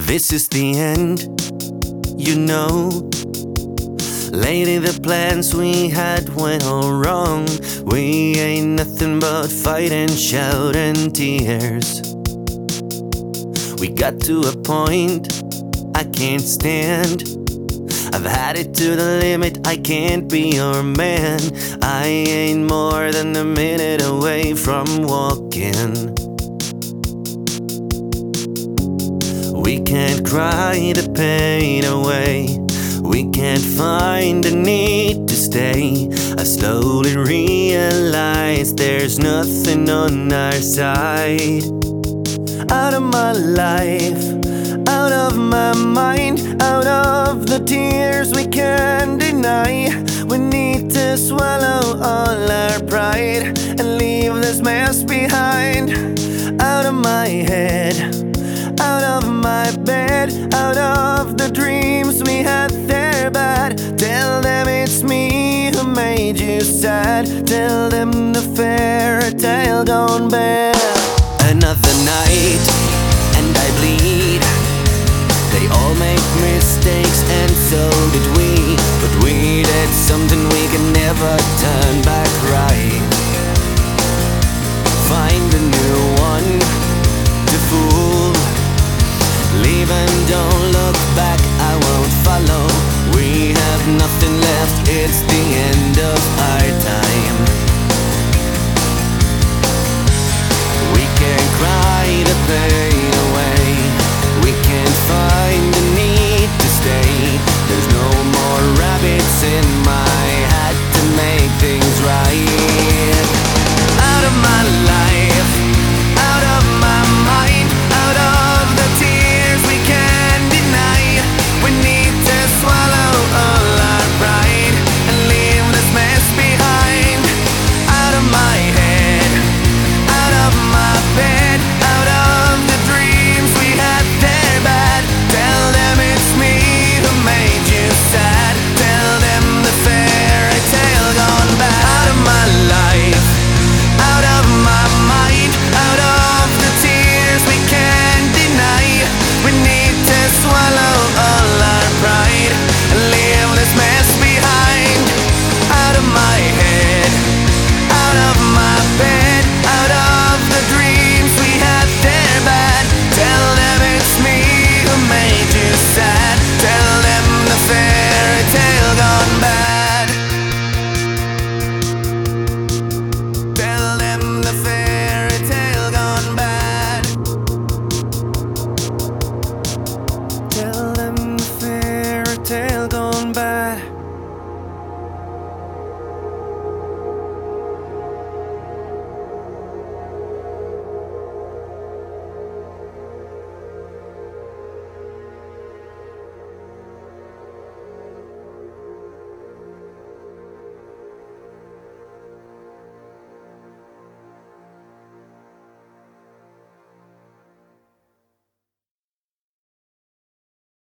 This is the end, you know. Lately the plans we had went all wrong. We ain't nothing but fight and shout and tears. We got to a point I can't stand. I've had it to the limit, I can't be your man. I ain't more than a minute away from walking. We can't cry the pain away. We can't find the need to stay. I slowly realize there's nothing on our side. Out of my life, out of my mind, out of the tears we can't deny. We need to swallow all our pride and leave this mess behind. Out of my head, out of my bed, out of the dreams we had there bad. Tell them it's me who made you sad. Tell them the fairy tale gone bad.